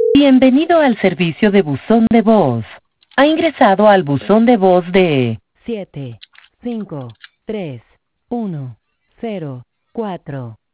Bienvenido al servicio de buzón de voz. Ha ingresado al buzón de voz de 7 5 3 1 0 4.